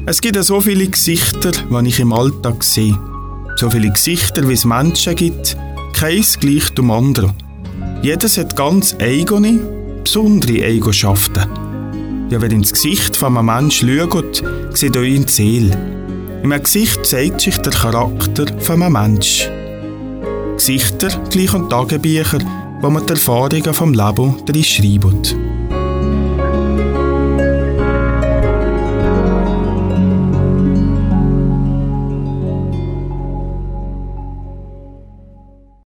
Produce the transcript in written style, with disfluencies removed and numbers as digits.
Es gibt so viele Gesichter, die ich im Alltag sehe. So viele Gesichter, wie es Menschen gibt, keins gleich dem anderen. Jedes hat ganz eigene, besondere Eigenschaften. Ja, wer ins Gesicht von einem Menschen schaut, sieht auch in die Seele. In einem Gesicht zeigt sich der Charakter von einem Menschen. Gesichter gleich an Tagebücher, wo man die Erfahrungen vom Leben schreibt.